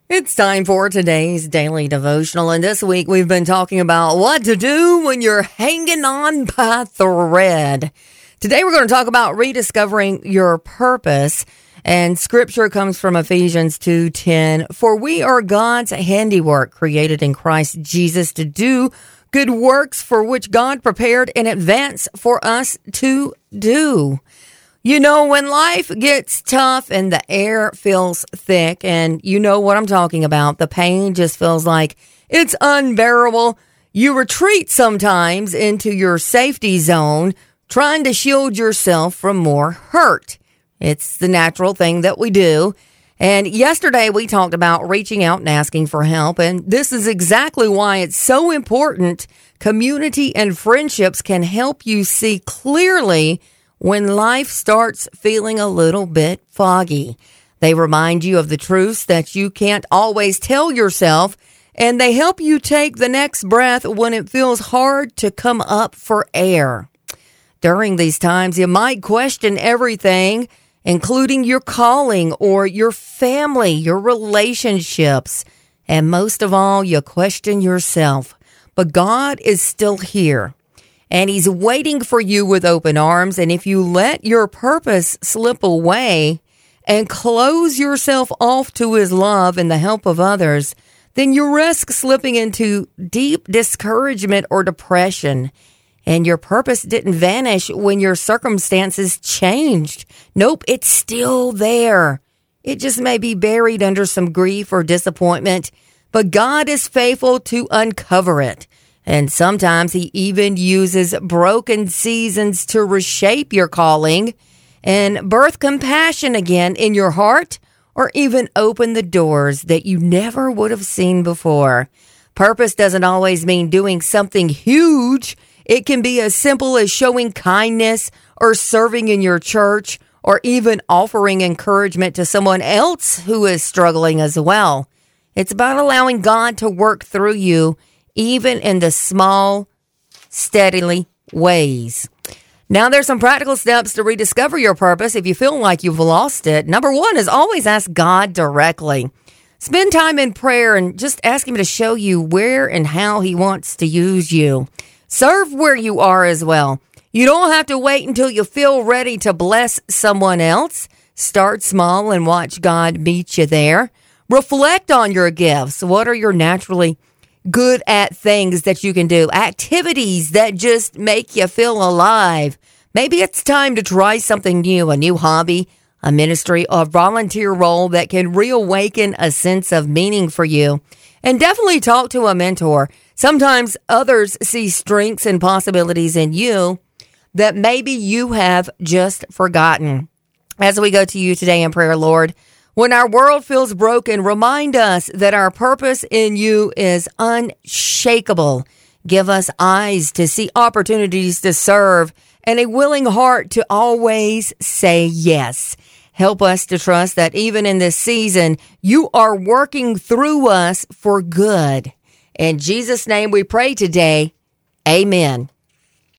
It's time for today's daily devotional, and this week we've been talking about what to do when you're hanging on by thread. Today we're going to talk about rediscovering your purpose, and scripture comes from Ephesians 2:10. For we are God's handiwork, created in Christ Jesus to do good works for which God prepared in advance for us to do. You know, when life gets tough and the air feels thick, and you know what I'm talking about, the pain just feels like it's unbearable, you retreat sometimes into your safety zone, trying to shield yourself from more hurt. It's the natural thing that we do. And yesterday we talked about reaching out and asking for help, and this is exactly why it's so important. Community and friendships can help you see clearly when life starts feeling a little bit foggy. They remind you of the truths that you can't always tell yourself, and they help you take the next breath when it feels hard to come up for air. During these times, you might question everything, including your calling or your family, your relationships, and most of all, you question yourself. But God is still here. And he's waiting for you with open arms. And if you let your purpose slip away and close yourself off to his love and the help of others, then you risk slipping into deep discouragement or depression. And your purpose didn't vanish when your circumstances changed. Nope, it's still there. It just may be buried under some grief or disappointment, but God is faithful to uncover it. And sometimes he even uses broken seasons to reshape your calling and birth compassion again in your heart, or even open the doors that you never would have seen before. Purpose doesn't always mean doing something huge. It can be as simple as showing kindness or serving in your church, or even offering encouragement to someone else who is struggling as well. It's about allowing God to work through you, even in the small, steadily ways. Now, there's some practical steps to rediscover your purpose if you feel like you've lost it. Number one is always ask God directly. Spend time in prayer and just ask him to show you where and how he wants to use you. Serve where you are as well. You don't have to wait until you feel ready to bless someone else. Start small and watch God meet you there. Reflect on your gifts. What are your naturally good at things that you can do? Activities that just make you feel alive. Maybe it's time to try something new, a new hobby, a ministry, or volunteer role that can reawaken a sense of meaning for you. And definitely talk to a mentor. Sometimes others see strengths and possibilities in you that maybe you have just forgotten. As we go to you today in prayer, Lord, when our world feels broken, remind us that our purpose in you is unshakable. Give us eyes to see opportunities to serve and a willing heart to always say yes. Help us to trust that even in this season, you are working through us for good. In Jesus' name we pray today. Amen.